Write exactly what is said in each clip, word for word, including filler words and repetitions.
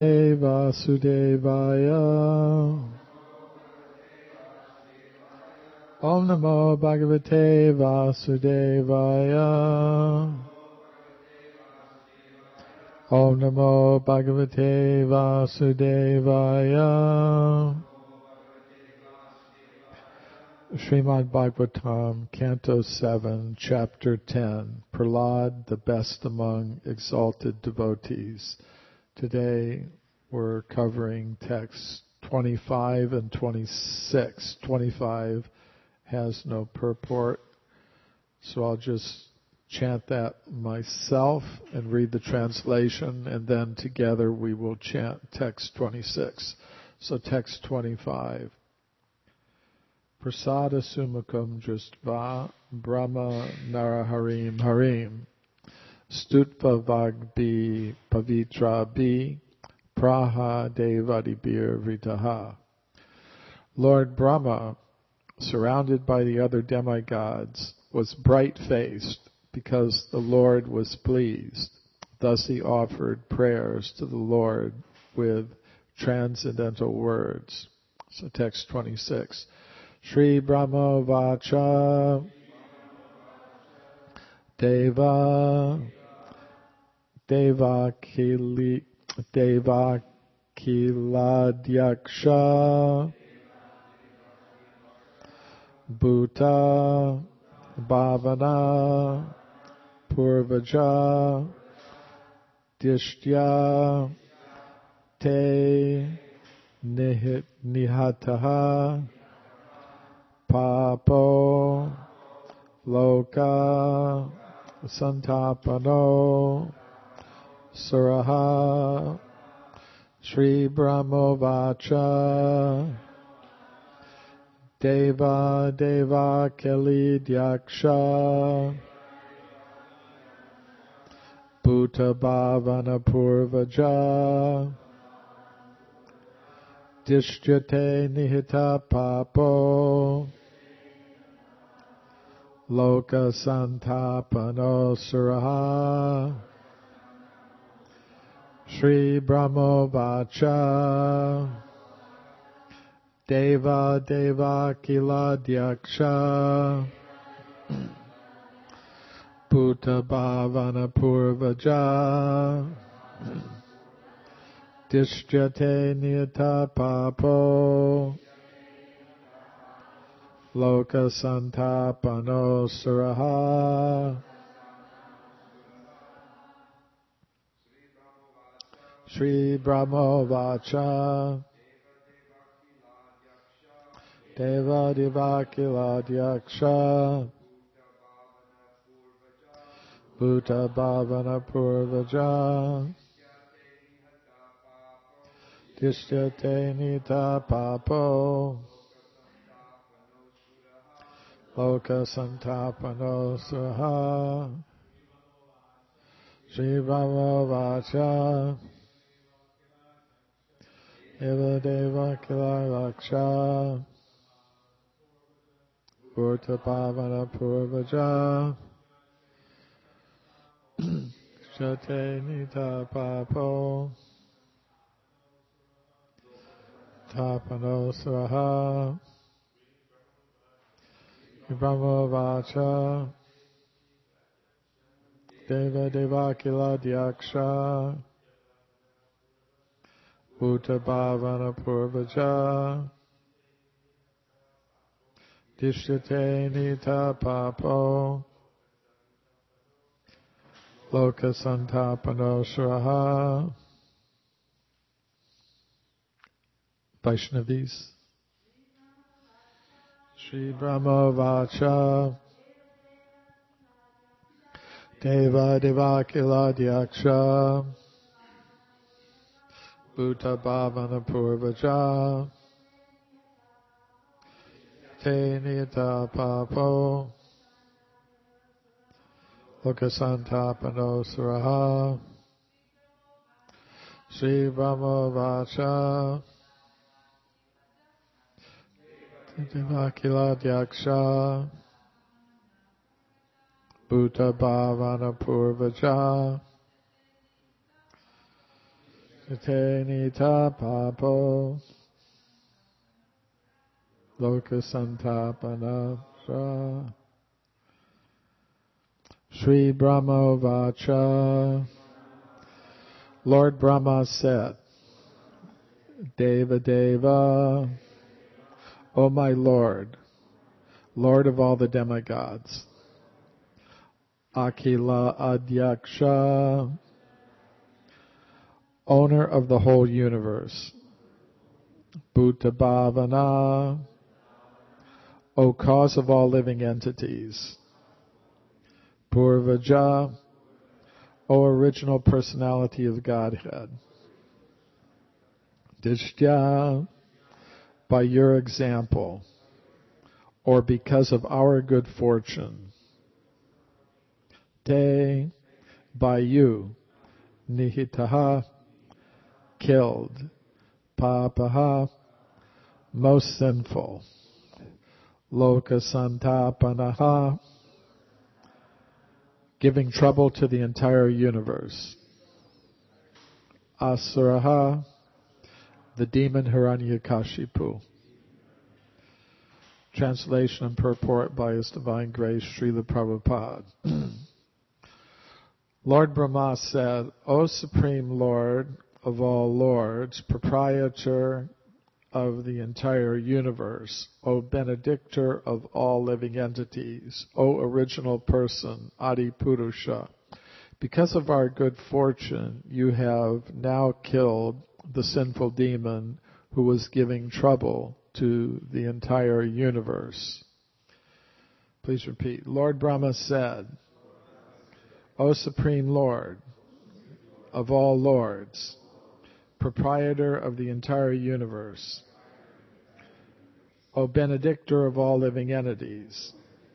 Vasudevaya. Om Namo Bhagavate Vasudevaya. Om Namo Bhagavate Vasudevaya. Srimad Bhagavatam, Canto seven, Chapter ten, Prahlad, the best among exalted devotees. Today we're covering texts twenty-five and twenty-six. twenty-five has no purport, so I'll just chant that myself and read the translation, and then together we will chant text twenty-six. So text twenty-five. Prasada Sumukam Dristva Brahma Naraharim Harim Stutva Vagbi Pavitra Bi Praha Devadibir Vritaha. Lord Brahma, surrounded by the other demigods, was bright-faced because the Lord was pleased. Thus he offered prayers to the Lord with transcendental words. So text twenty-six. Shri Brahma Vacha Deva Deva Kili Deva Kiladyaksha Bhuta Bhavana Purvaja Dishtya Te Nihit Nihataha Papo Loka Santapano Suraha Shri Brahmovacha Deva Deva Kelidyaksha Bhuta Bhavana Purvaja Dishyate Nihita Papo Loka Santapano Suraha Shri Brahmovacha Deva Deva Kiladyaksha Bhuta Bhavana Purvaja Dishyate Niyata Papo Loka Santapano Suraha Shri Brahmovacha Deva Deva Kiladyaksha Bhuta Bhavana Purvaja Dishyate Nita Papo Loka Santapano Suraha Shri Brahmovacha Deva Deva Kiladyaksha Bhuta Bhavana Purvaja Dishyate Nita Papo Tapano Suraha Brahmovacha Deva Deva Kiladyaksha Bhuta Bhavana Purvaja Dishyate Nita Papo Loka Santapano Suraha. Vaishnavis. Shri Brahmovacha Deva Deva Kiladyaksha Bhuta Bhavana Purvaja Te Nita Papo Loka Santapano Suraha Shri Brahmovacha Deva Kiladyaksha Bhuta Bhavana Purvaja Te nita papo lokasantapana Sri Brahma Vacha. Lord Brahma said, Deva Deva, O my Lord, Lord of all the demigods, Akila Adyaksha, owner of the whole universe, Bhuta Bhavana, O cause of all living entities, Purvaja, O original personality of Godhead, Dishtya, by your example, or because of our good fortune, Te, by you, Nihitaha, killed, Papaha, most sinful, Lokasantapanaha, giving trouble to the entire universe, Asuraha, the demon Hiranyakashipu. Translation and purport by His Divine Grace, Srila Prabhupada. Lord Brahma said, O Supreme Lord of all lords, proprietor of the entire universe, O benedictor of all living entities, O original person, Adi Purusha, because of our good fortune, you have now killed the sinful demon who was giving trouble to the entire universe. Please repeat. Lord Brahma said, O Supreme Lord of all lords, proprietor of the entire universe, O benedictor of all living entities,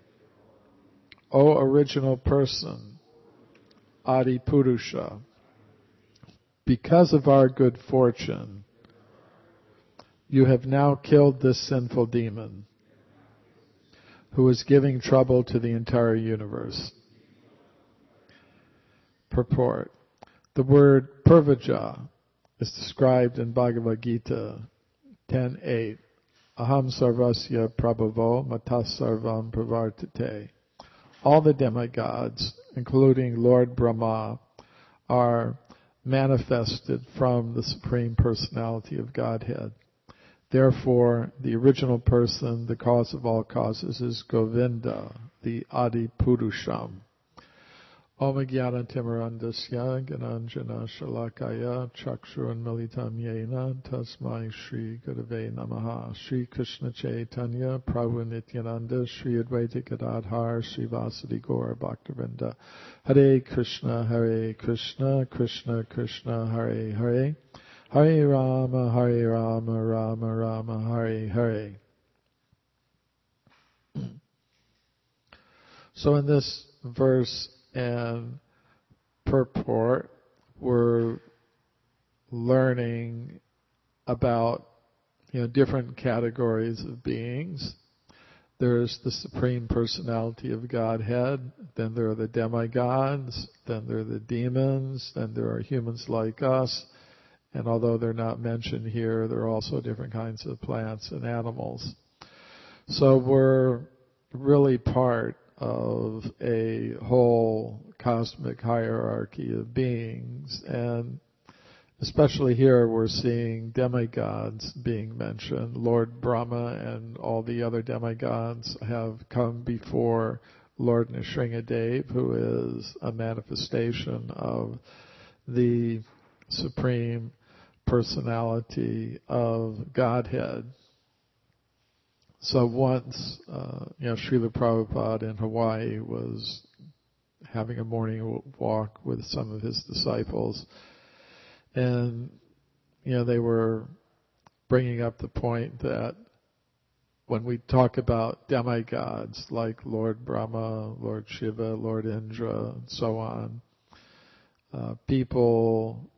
O original person, Adi Purusha, because of our good fortune, you have now killed this sinful demon who is giving trouble to the entire universe. Purport. The word Purvaja is described in Bhagavad Gita ten eight. Aham sarvasya prabhavo matas sarvam pravartate. All the demigods, including Lord Brahma, are manifested from the Supreme Personality of Godhead. Therefore, the original person, the cause of all causes, is Govinda, the Adi Purusham. Om Jnana Timarandasya Gananjana Shalakaya Chakshurun Militam Yena Tasmai Shri Gurave Namaha. Shri Krishna Chaitanya Prabhu Nityananda Shri Advaita Gadadhar Shri Vasudi Gaur Bhaktivinoda. Hare Krishna Hare Krishna Krishna Krishna Hare Hare Hare Rama Hare Rama Rama Rama Hare Hare. So in this verse and purport, we're learning about, you know, different categories of beings. There's the Supreme Personality of Godhead, then there are the demigods, then there are the demons, then there are humans like us, and although they're not mentioned here, there are also different kinds of plants and animals. So we're really part of a whole cosmic hierarchy of beings, and especially here we're seeing demigods being mentioned. Lord Brahma and all the other demigods have come before Lord Nrsingadev, who is a manifestation of the Supreme Personality of Godhead. So once, uh, you know, Srila Prabhupada in Hawaii was having a morning walk with some of his disciples, and, you know, they were bringing up the point that when we talk about demigods like Lord Brahma, Lord Shiva, Lord Indra, and so on, uh, people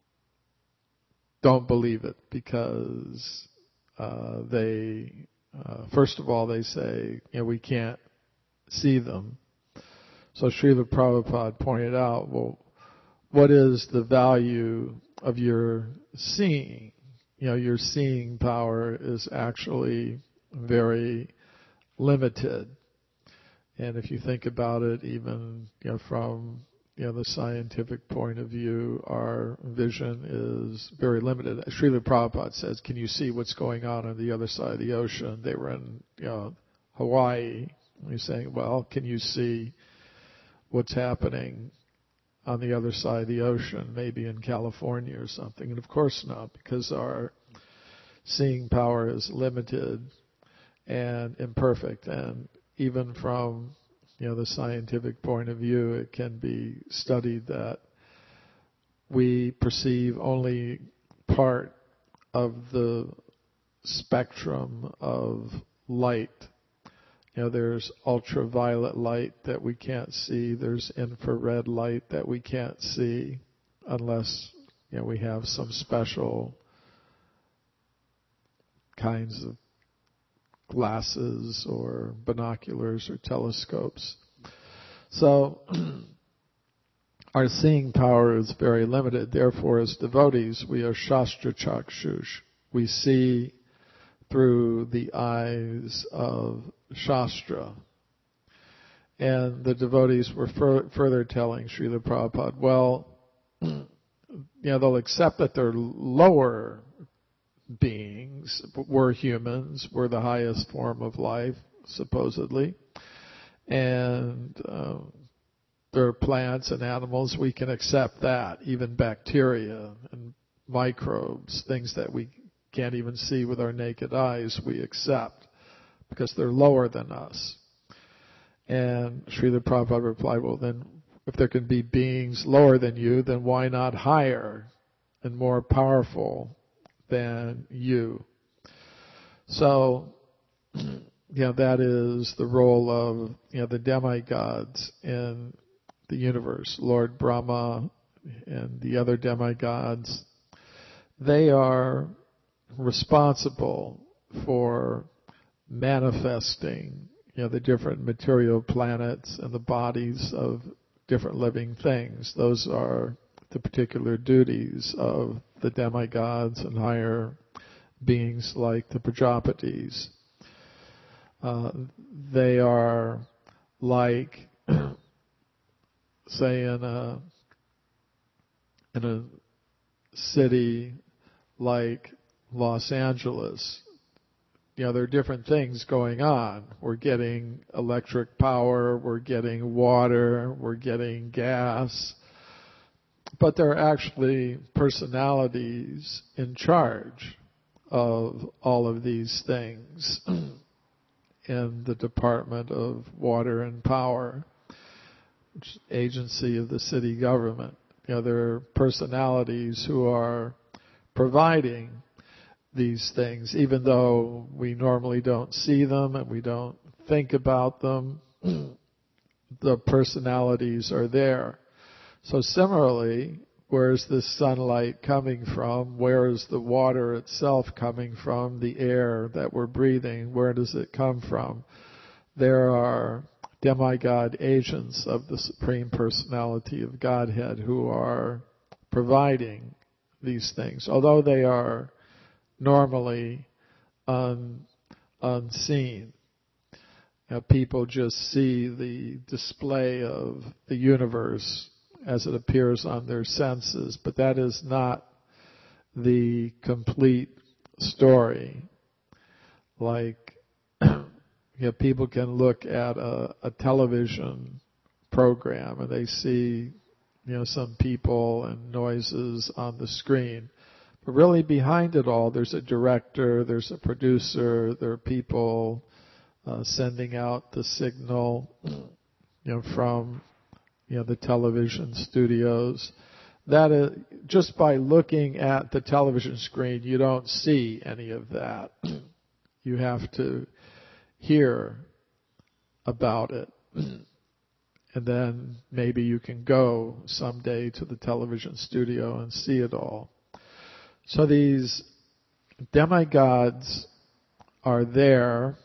don't believe it because uh, they... Uh, first of all, they say, you know, we can't see them. So Srila Prabhupada pointed out, well, what is the value of your seeing. You know, your seeing power is actually very limited. And if you think about it, even, you know, from, you know, the scientific point of view, our vision is very limited. Srila Prabhupada says, can you see what's going on on the other side of the ocean? They were in, you know, Hawaii. He's saying, well, can you see what's happening on the other side of the ocean, maybe in California or something? And of course not, because our seeing power is limited and imperfect. And even from, you know, the scientific point of view, it can be studied that we perceive only part of the spectrum of light. You know, there's ultraviolet light that we can't see. There's infrared light that we can't see unless, you know, we have some special kinds of glasses or binoculars or telescopes. So our seeing power is very limited. Therefore, as devotees, we are Shastra Chakshush. We see through the eyes of Shastra. And the devotees were fur- further telling Srila Prabhupada, well, you know, they'll accept that they're lower beings. We're humans. We're the highest form of life, supposedly. And uh, there are plants and animals. We can accept that. Even bacteria and microbes, things that we can't even see with our naked eyes, we accept because they're lower than us. And Srila Prabhupada replied, well, then if there can be beings lower than you, then why not higher and more powerful than you? So, you know, that is the role of, you know, the demigods in the universe. Lord Brahma and the other demigods, they are responsible for manifesting, you know, the different material planets and the bodies of different living things. Those are the particular duties of the demigods and higher beings like the Prajapatis. Uh, they are like, say, in a in a city like Los Angeles. You know, there are different things going on. We're getting electric power, we're getting water, we're getting gas. But there are actually personalities in charge of all of these things in the Department of Water and Power, which is agency of the city government. You know, there are personalities who are providing these things, even though we normally don't see them and we don't think about them. The personalities are there. So similarly, where is this sunlight coming from? Where is the water itself coming from? The air that we're breathing, where does it come from? There are demigod agents of the Supreme Personality of Godhead who are providing these things, although they are normally un, unseen. You know, people just see the display of the universe as it appears on their senses, but that is not the complete story. Like, you know, people can look at a, a television program and they see, you know, some people and noises on the screen. But really behind it all, there's a director, there's a producer, there are people uh, sending out the signal, you know, from, you know, the television studios. That is, just by looking at the television screen, you don't see any of that. You have to hear about it. And then maybe you can go someday to the television studio and see it all. So these demigods are there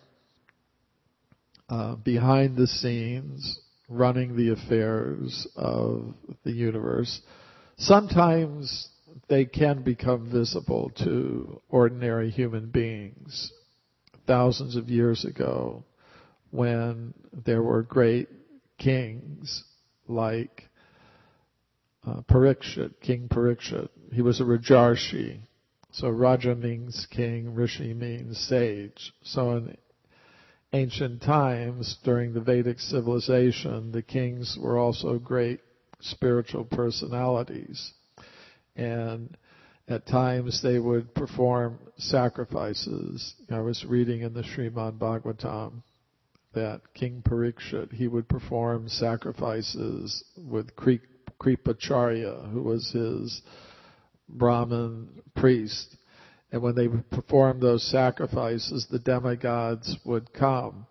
uh, behind the scenes, running the affairs of the universe. Sometimes they can become visible to ordinary human beings. Thousands of years ago, when there were great kings like uh, Parikshit, King Parikshit. He was a Rajarshi. So Raja means king, Rishi means sage. So in ancient times, during the Vedic civilization, the kings were also great spiritual personalities. And at times they would perform sacrifices. I was reading in the Srimad Bhagavatam that King Parikshit, he would perform sacrifices with Kripacharya, who was his Brahmin priest. And when they would perform those sacrifices, the demigods would come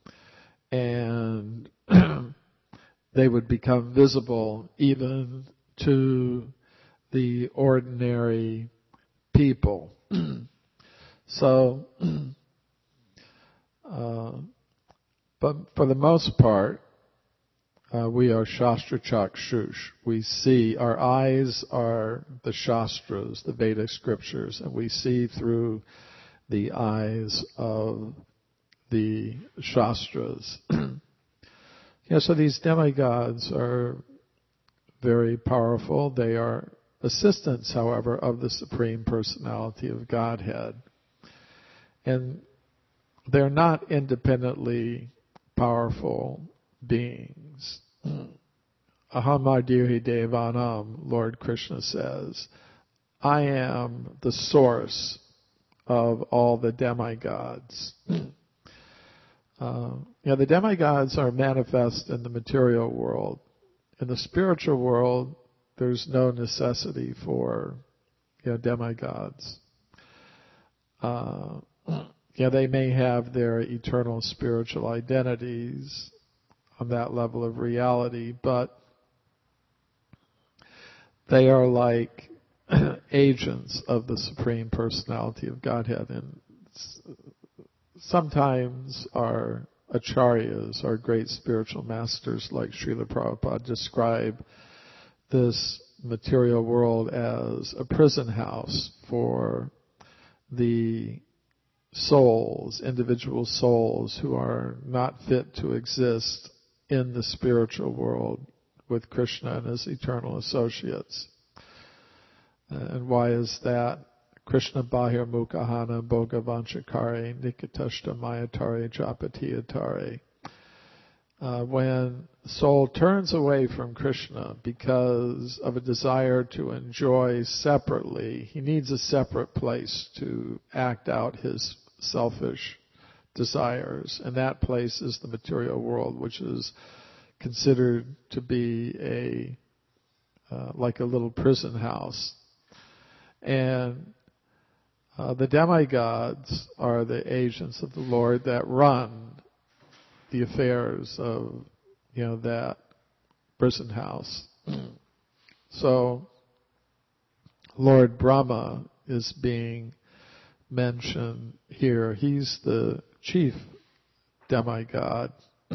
and they would become visible even to the ordinary people. So, uh, but for the most part, uh, we are Shastra Chakshush. We see, our eyes are the Shastras, the Vedic scriptures, and we see through the eyes of the Shastras. Yeah, so these demigods are very powerful. They are assistants, however, of the Supreme Personality of Godhead. And they're not independently powerful beings. Ahamadiri Devanam, Lord Krishna says, I am the source of all the demigods. Uh, yeah, the demigods are manifest in the material world. In the spiritual world, there's no necessity for, you know, demigods. Uh, yeah, they may have their eternal spiritual identities on that level of reality, but they are like agents of the Supreme Personality of Godhead, and sometimes our acharyas, our great spiritual masters like Srila Prabhupada, describe this material world as a prison house for the souls, individual souls who are not fit to exist in the spiritual world with Krishna and his eternal associates. And why is that? Krishna Bahir Mukahana Bhogavanchakare Nikitashta Mayatare Japatiyatare. Uh, when soul turns away from Krishna because of a desire to enjoy separately, he needs a separate place to act out his selfish desires. And that place is the material world, which is considered to be a uh, like a little prison house. And uh, the demigods are the agents of the Lord that run the affairs of, you know, that prison house. So Lord Brahma is being mentioned here. He's the chief demigod.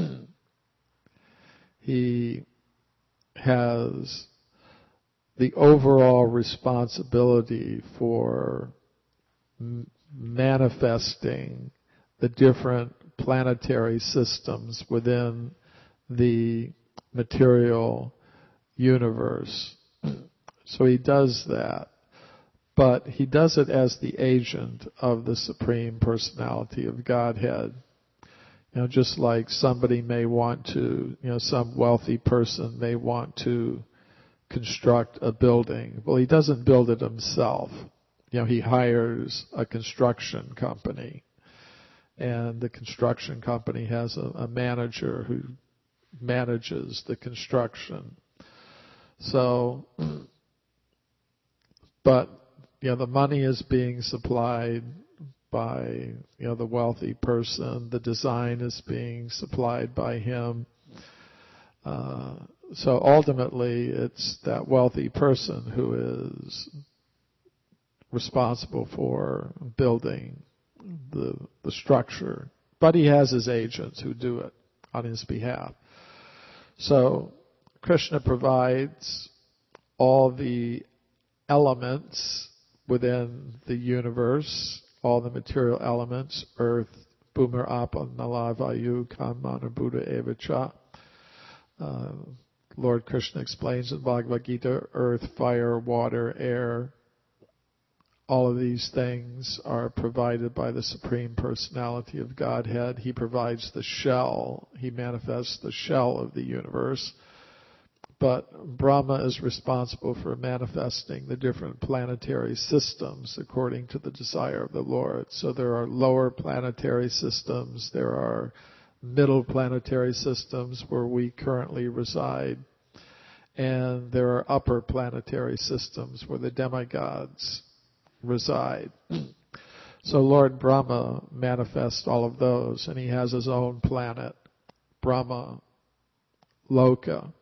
He has the overall responsibility for m- manifesting the different planetary systems within the material universe. So he does that. But he does it as the agent of the Supreme Personality of Godhead. You know, just like somebody may want to, you know, some wealthy person may want to construct a building. Well, he doesn't build it himself. You know, he hires a construction company. And the construction company has a, a manager who manages the construction. So, but, you know, the money is being supplied by, you know, the wealthy person. The design is being supplied by him. Uh, so ultimately, it's that wealthy person who is responsible for building the the structure. But he has his agents who do it on his behalf. So Krishna provides all the elements within the universe, all the material elements, earth, Bhumir Apa Nala Vayu Kamana Buddha Evacha. Uh, Lord Krishna explains in Bhagavad Gita, earth, fire, water, air, all of these things are provided by the Supreme Personality of Godhead. He provides the shell. He manifests the shell of the universe. But Brahma is responsible for manifesting the different planetary systems according to the desire of the Lord. So there are lower planetary systems, there are middle planetary systems where we currently reside, and there are upper planetary systems where the demigods reside. So Lord Brahma manifests all of those, and he has his own planet, Brahma Loka.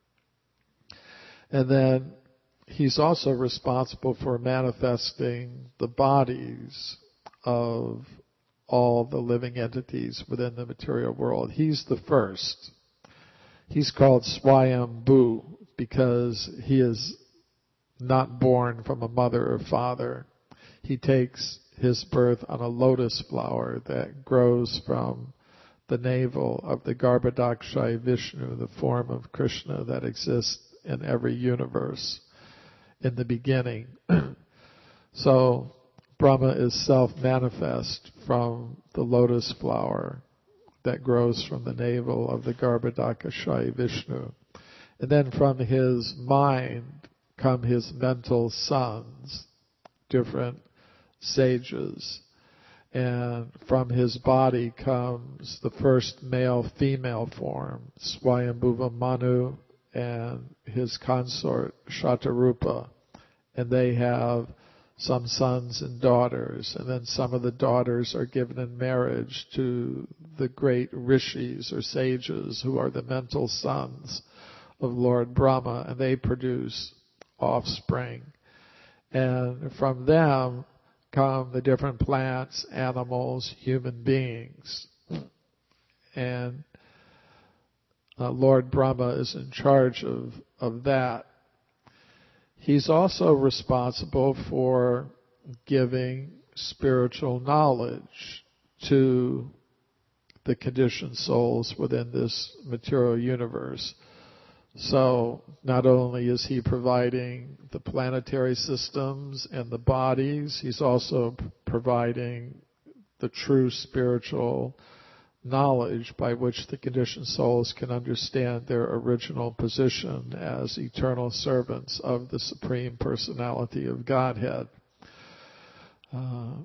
And then he's also responsible for manifesting the bodies of all the living entities within the material world. He's the first. He's called Swayambhu because he is not born from a mother or father. He takes his birth on a lotus flower that grows from the navel of the Garbhodakshai Vishnu, the form of Krishna that exists in every universe in the beginning. So Brahma is self-manifest from the lotus flower that grows from the navel of the Garbhodakshai Vishnu. And then from his mind come his mental sons, different sages. And from his body comes the first male-female form, Swayambhuva Manu, and his consort Shatarupa, and they have some sons and daughters, and then some of the daughters are given in marriage to the great rishis or sages who are the mental sons of Lord Brahma, and they produce offspring. And from them come the different plants, animals, human beings. And Uh, Lord Brahma is in charge of, of that. He's also responsible for giving spiritual knowledge to the conditioned souls within this material universe. So not only is he providing the planetary systems and the bodies, he's also p- providing the true spiritual knowledge by which the conditioned souls can understand their original position as eternal servants of the Supreme Personality of Godhead. Uh,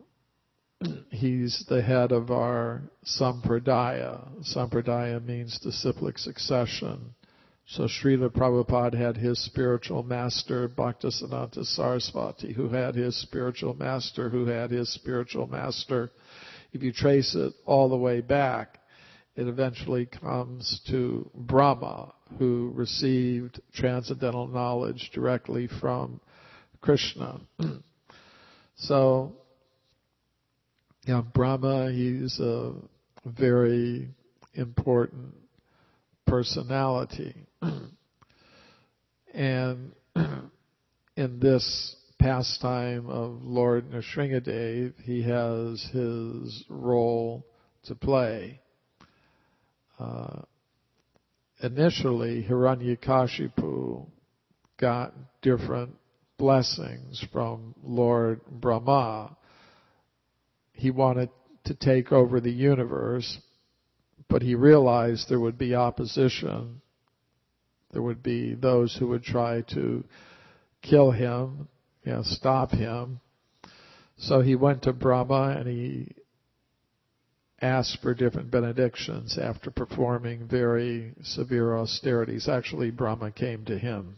he's the head of our Sampradaya. Sampradaya means disciplic succession. So Srila Prabhupada had his spiritual master, Bhaktisiddhanta Saraswati, who had his spiritual master, who had his spiritual master. If you trace it all the way back, it eventually comes to Brahma, who received transcendental knowledge directly from Krishna. So, you know, Brahma, he's a very important personality. And in this pastime of Lord Nrsingadev, he has his role to play. Uh, initially, Hiranyakashipu got different blessings from Lord Brahma. He wanted to take over the universe, but he realized there would be opposition. There would be those who would try to kill him, you know, stop him. So he went to Brahma and he asked for different benedictions after performing very severe austerities. Actually, Brahma came to him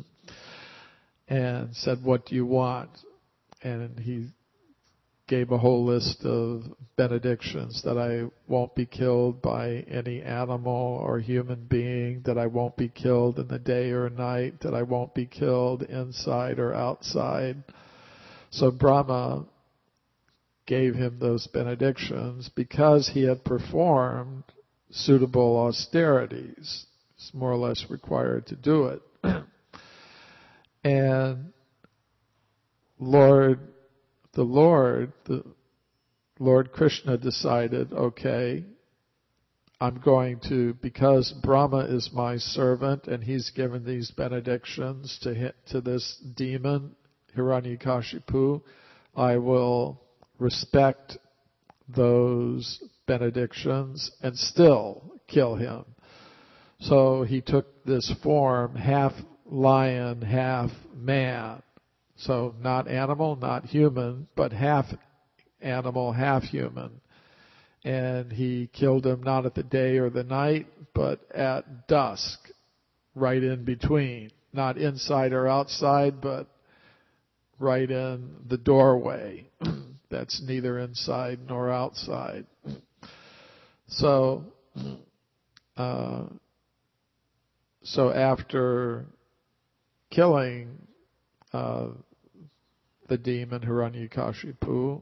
and said, "What do you want?" And he gave a whole list of benedictions, that I won't be killed by any animal or human being, that I won't be killed in the day or night, that I won't be killed inside or outside. So Brahma gave him those benedictions because he had performed suitable austerities. It's more or less required to do it. And Lord, the Lord, the Lord Krishna decided, okay, I'm going to, because Brahma is my servant and he's given these benedictions to hit, to this demon, Hiranyakashipu, I will respect those benedictions and still kill him. So he took this form, half lion, half man. So not animal, not human, but half animal, half human. And he killed him not at the day or the night, but at dusk, right in between. Not inside or outside, but right in the doorway. That's neither inside nor outside. So, uh, so after killing uh, the demon Hiranyakashipu,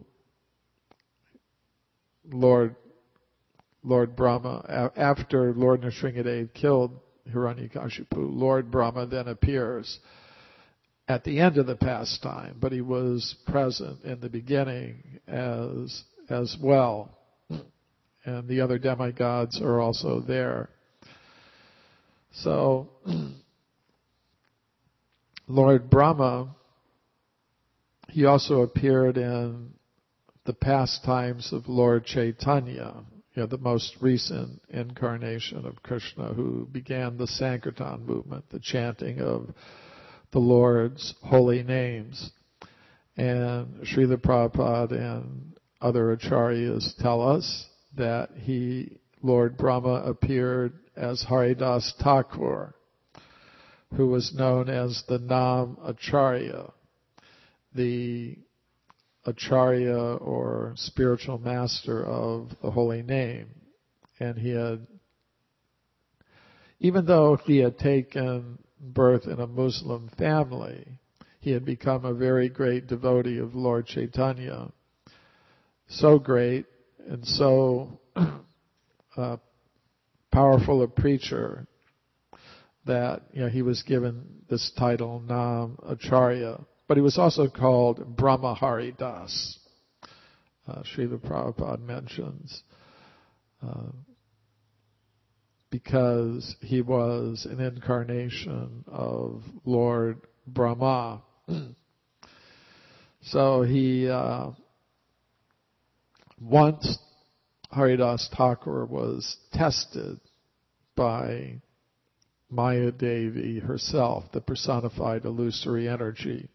Lord Lord Brahma, after Lord Nrsingadev killed Hiranyakashipu, Lord Brahma then appears at the end of the pastime, but he was present in the beginning as as well. And the other demigods are also there. So, Lord Brahma, he also appeared in the pastimes of Lord Chaitanya, you know, the most recent incarnation of Krishna, who began the Sankirtan movement, the chanting of the Lord's holy names. And Srila Prabhupada and other acharyas tell us that he, Lord Brahma, appeared as Haridas Thakur, who was known as the Nam Acharya, the Acharya or spiritual master of the holy name. And he had, even though he had taken birth in a Muslim family, he had become a very great devotee of Lord Chaitanya. So great and so uh, powerful a preacher that, you know, he was given this title, Nam Acharya. But he was also called Brahma Haridas, uh, Srila Prabhupada mentions, uh, because he was an incarnation of Lord Brahma. So he, uh, once Haridas Thakur was tested by Maya Devi herself, the personified illusory energy.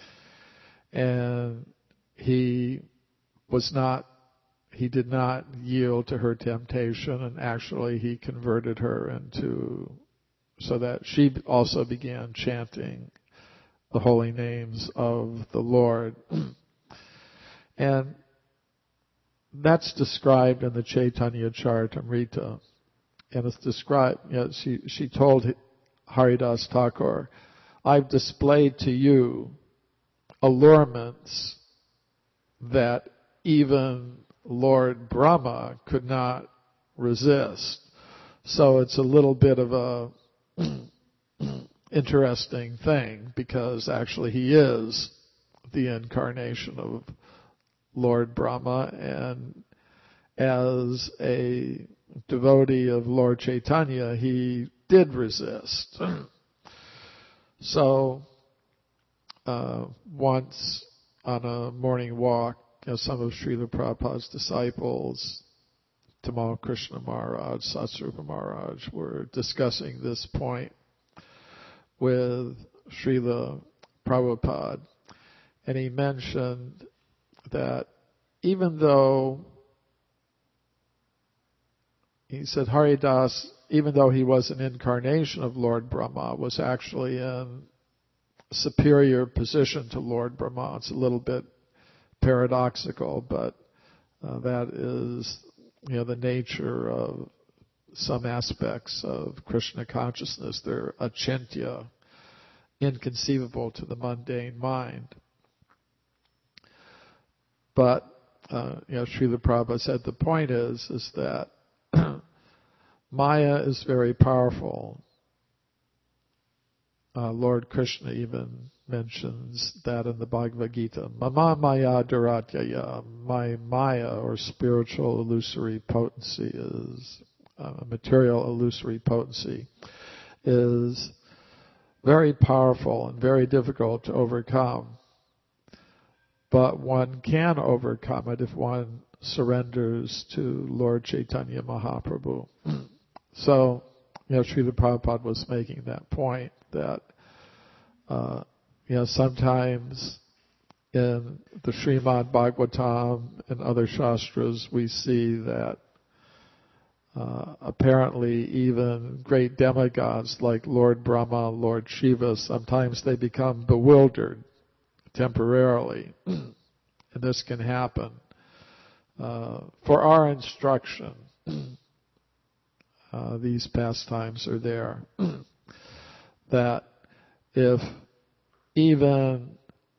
And he was not, he did not yield to her temptation, and actually he converted her into, so that she also began chanting the holy names of the Lord. And that's described in the Chaitanya Charitamrita. And it's described, you know, she, she told Haridas Thakur, I've displayed to you allurements that even Lord Brahma could not resist. So it's a little bit of a interesting thing, because actually he is the incarnation of Lord Brahma, and as a devotee of Lord Chaitanya, he did resist. So uh, once on a morning walk, you know, some of Srila Prabhupada's disciples, Tamal Krishna Maharaj, Satsrupa Maharaj, were discussing this point with Srila Prabhupada, and he mentioned that even though, he said Haridas, even though he was an incarnation of Lord Brahma, was actually in a superior position to Lord Brahma. It's a little bit paradoxical, but uh, that is, you know, the nature of some aspects of Krishna consciousness. They're achintya, inconceivable to the mundane mind. But uh, you know, Srila Prabhupada said the point is is that Maya is very powerful. Uh, Lord Krishna even mentions that in the Bhagavad Gita. Mama Maya Duratyaya, my Maya, or spiritual illusory potency, is uh, material illusory potency, is very powerful and very difficult to overcome. But one can overcome it if one surrenders to Lord Chaitanya Mahaprabhu. So, you know, Srila Prabhupada was making that point that, uh, you know, sometimes in the Srimad Bhagavatam and other Shastras we see that uh, apparently even great demigods like Lord Brahma, Lord Shiva, sometimes they become bewildered temporarily. And this can happen uh, for our instruction. Uh, these pastimes are there. That if even,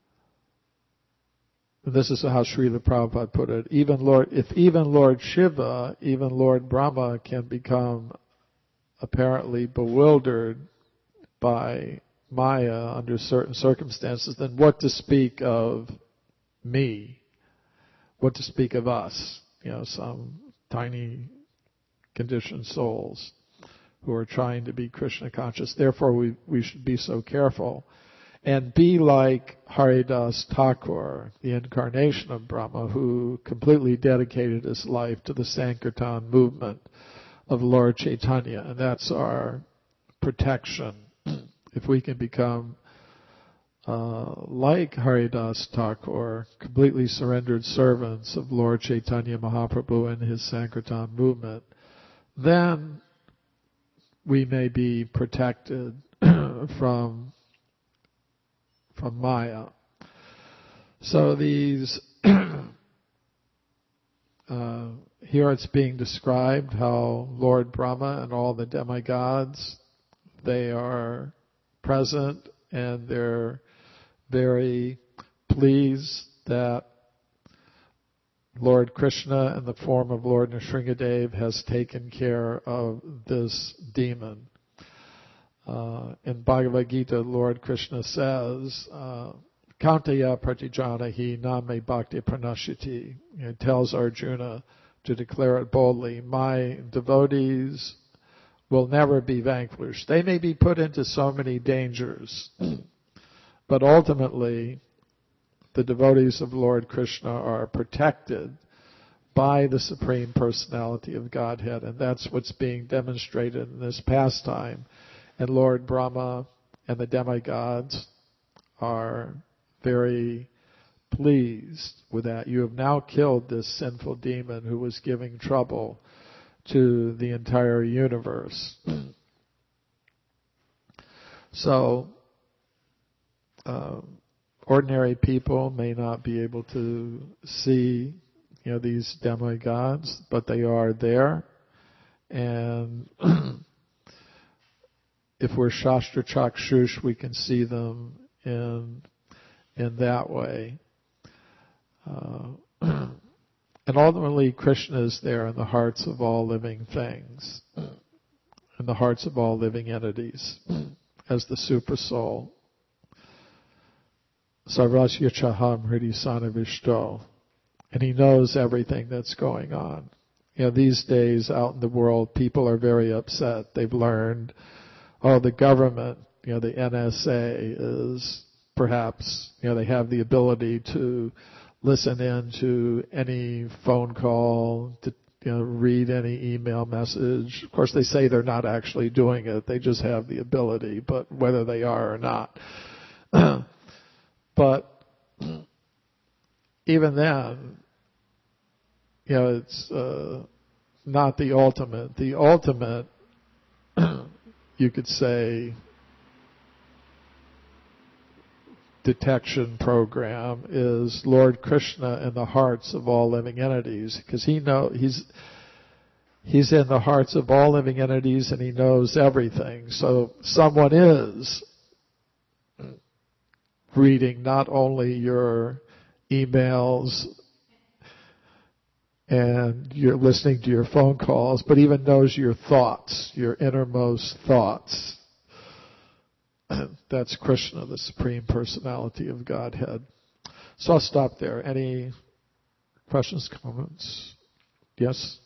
this is how Srila Prabhupada put it, even Lord, if even Lord Shiva, even Lord Brahma can become apparently bewildered by Maya under certain circumstances, then what to speak of me? What to speak of us? You know, some tiny conditioned souls who are trying to be Krishna conscious. Therefore, we we should be so careful and be like Haridas Thakur, the incarnation of Brahma, who completely dedicated his life to the Sankirtan movement of Lord Chaitanya, and that's our protection. If we can become uh, like Haridas Thakur, completely surrendered servants of Lord Chaitanya Mahaprabhu and his Sankirtan movement, then we may be protected from from Maya. So these uh, here it's being described how Lord Brahma and all the demigods, they are present and they're very pleased that Lord Krishna in the form of Lord Nrsingadev has taken care of this demon. Uh, in Bhagavad Gita, Lord Krishna says, uh, Kantaya pratijanahi name bhakti pranashiti. He tells Arjuna to declare it boldly, my devotees will never be vanquished. They may be put into so many dangers, but ultimately the devotees of Lord Krishna are protected by the Supreme Personality of Godhead, and that's what's being demonstrated in this pastime. And Lord Brahma and the demigods are very pleased with that. You have now killed this sinful demon who was giving trouble to the entire universe. So, uh, ordinary people may not be able to see, you know, these demigods, but they are there. And if we're Shastra Chakshush, we can see them in in that way. Uh, and ultimately, Krishna is there in the hearts of all living things, in the hearts of all living entities, as the Super Soul. Sarvasya Chaham Hridi Sanavishto. And he knows everything that's going on. You know, these days out in the world, people are very upset. They've learned, oh, the government, you know, the N S A is perhaps, you know, they have the ability to listen in to any phone call, to, you know, read any email message. Of course, they say they're not actually doing it. They just have the ability, but whether they are or not. But even then, you know, it's uh, not the ultimate. The ultimate, you could say, detection program is Lord Krishna in the hearts of all living entities, because he know he's he's in the hearts of all living entities and he knows everything. So someone is reading not only your emails and you're listening to your phone calls, but even knows your thoughts, your innermost thoughts. That's Krishna, the Supreme Personality of Godhead. So I'll stop there. Any questions, comments? Yes?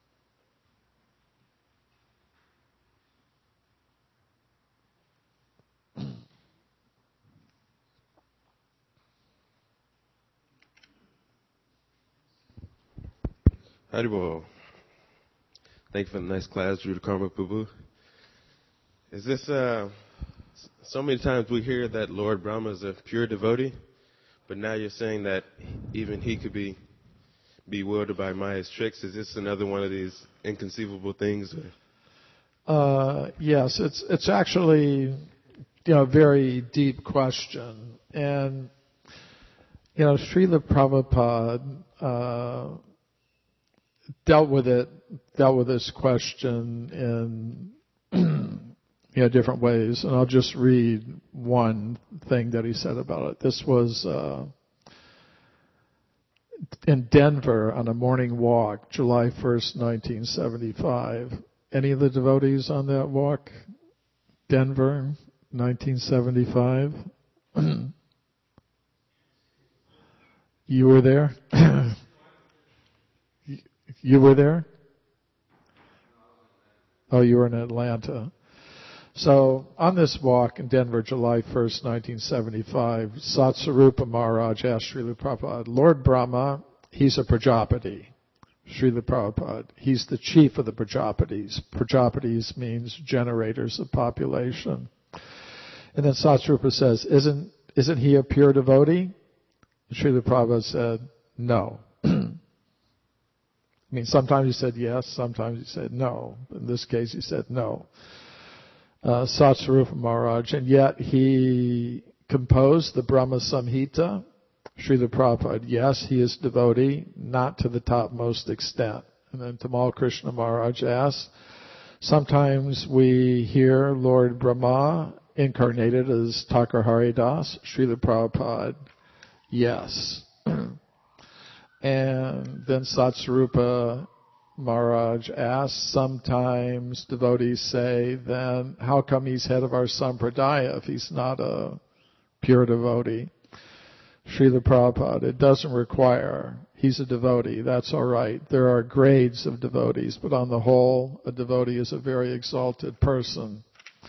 Haribol. Thank you for the nice class, Drew Karma Prabhu. Is this, uh, so many times we hear that Lord Brahma is a pure devotee, but now you're saying that even he could be bewildered by Maya's tricks. Is this another one of these inconceivable things? Uh, yes, it's it's actually, you know, a very deep question. And, you know, Srila Prabhupada uh, dealt with it, dealt with this question in you know, different ways. And I'll just read one thing that he said about it. This was uh, in Denver on a morning walk, July first, nineteen seventy-five. Any of the devotees on that walk? Denver, nineteen seventy-five. You were there? You were there? Oh, you were in Atlanta. So on this walk in Denver, July first, nineteen seventy-five, Satsarupa Maharaj asked Srila Prabhupada, Lord Brahma, he's a Prajapati. Srila Prabhupada, he's the chief of the Prajapatis. Prajapatis means generators of population. And then Satsarupa says, isn't, isn't he a pure devotee? Srila Prabhupada said, no. I mean, sometimes he said yes, sometimes he said no. In this case, he said no. Uh, Satsarupa Maharaj, and yet he composed the Brahma Samhita. Srila Prabhupada, yes, he is devotee, not to the topmost extent. And then Tamal Krishna Maharaj asks, sometimes we hear Lord Brahma incarnated as Thakur Haridas. Srila Prabhupada, yes. And then Satsarupa Maharaj asks, sometimes devotees say, then how come he's head of our sampradaya if he's not a pure devotee? Srila Prabhupada, it doesn't require, he's a devotee, that's all right. There are grades of devotees, but on the whole, a devotee is a very exalted person.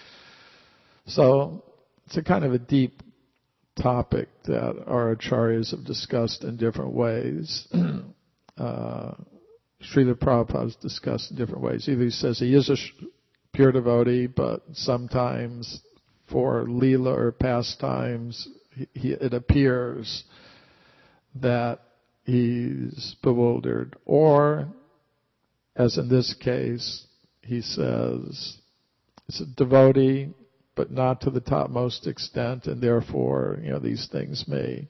So, it's a kind of a deep topic that our acharyas have discussed in different ways. uh, Srila Prabhupada has discussed in different ways. Either he says he is a sh- pure devotee, but sometimes for leela or pastimes, he, he, it appears that he's bewildered. Or, as in this case, he says, it's a devotee, but not to the topmost extent, and therefore, you know, these things may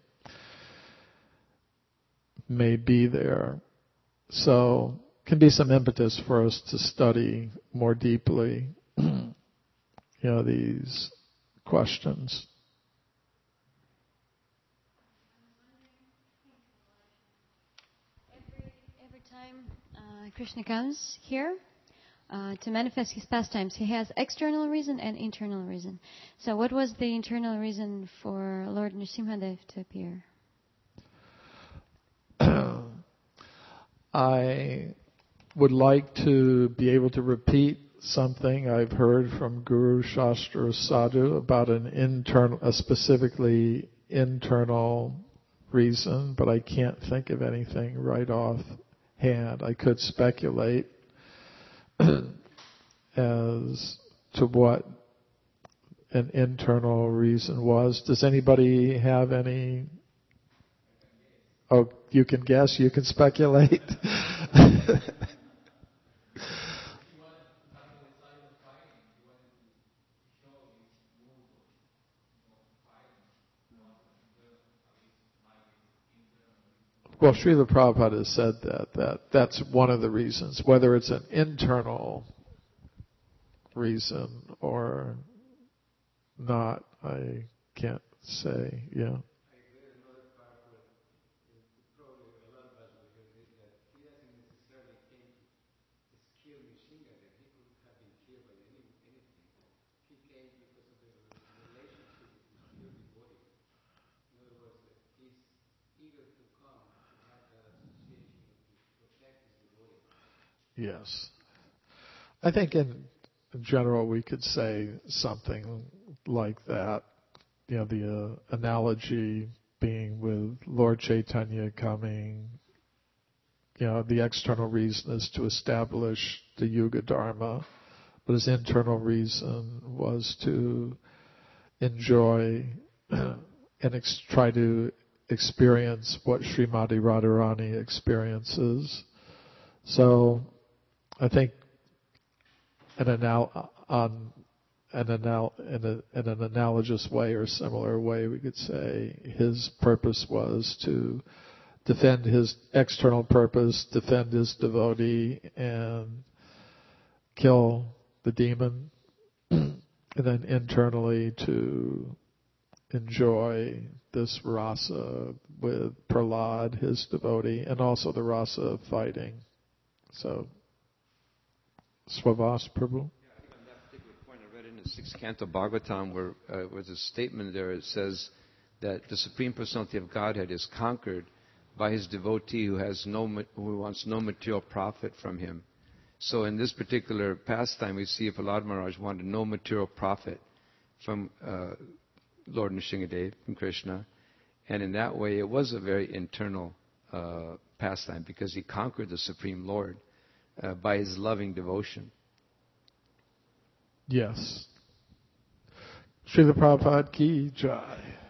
may be there. So, can be some impetus for us to study more deeply, you know, these questions. Every, every time uh, Krishna comes here, Uh, to manifest his pastimes, he has external reason and internal reason. So what was the internal reason for Lord Nrsimhadev to appear? I would like to be able to repeat something I've heard from Guru Shastra Sadhu about an internal, a specifically internal reason, but I can't think of anything right off hand. I could speculate as to what an internal reason was. Does anybody have any? Oh, you can guess, you can speculate. Well, Srila Prabhupada has said that, that that's one of the reasons. Whether it's an internal reason or not, I can't say, yeah. Yes. I think in, in general we could say something like that. You know, the uh, analogy being with Lord Chaitanya coming, you know, the external reason is to establish the Yuga Dharma, but his internal reason was to enjoy and ex- try to experience what Srimati Radharani experiences. So I think an anal- on an anal- in, a, in an analogous way or similar way, we could say his purpose was to defend his external purpose, defend his devotee, and kill the demon, and then internally to enjoy this rasa with Prahlad, his devotee, and also the rasa of fighting. So, Swavas Prabhu? Yeah, on that particular point, I read in the sixth canto Bhagavatam where uh, was a statement there. It says that the Supreme Personality of Godhead is conquered by his devotee who has no who wants no material profit from him. So in this particular pastime, we see Prahlad Maharaj wanted no material profit from uh, Lord Nrsingadev, from Krishna, and in that way it was a very internal uh, pastime because he conquered the Supreme Lord uh, by his loving devotion. Yes. Srila Prabhupada ki jai.